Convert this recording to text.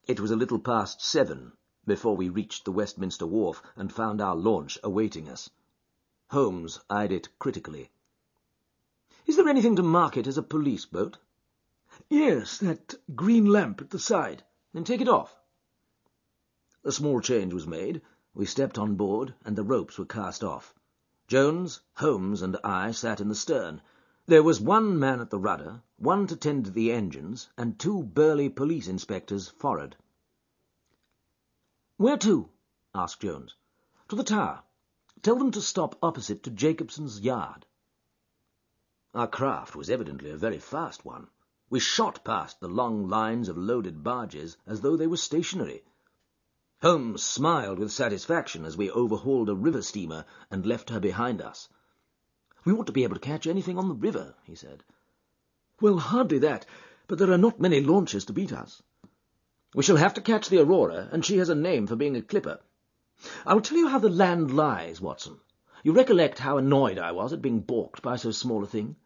It was a little past 7 before we reached the Westminster Wharf and found our launch awaiting us. Holmes eyed it critically. "Is there anything to mark it as a police boat?" "Yes, that green lamp at the side." "Then take it off." A small change was made. We stepped on board, and the ropes were cast off. Jones, Holmes, and I sat in the stern. There was one man at the rudder, one to tend to the engines, and 2 burly police inspectors for'ard. "Where to?" asked Jones. "To the tower. Tell them to stop opposite to Jacobson's yard." Our craft was evidently a very fast one. We shot past the long lines of loaded barges as though they were stationary. Holmes smiled with satisfaction as we overhauled a river steamer and left her behind us. "We ought to be able to catch anything on the river," he said. "Well, hardly that, but there are not many launches to beat us." "We shall have to catch the Aurora, and she has a name for being a clipper. I'll tell you how the land lies, Watson. You recollect how annoyed I was at being balked by so small a thing?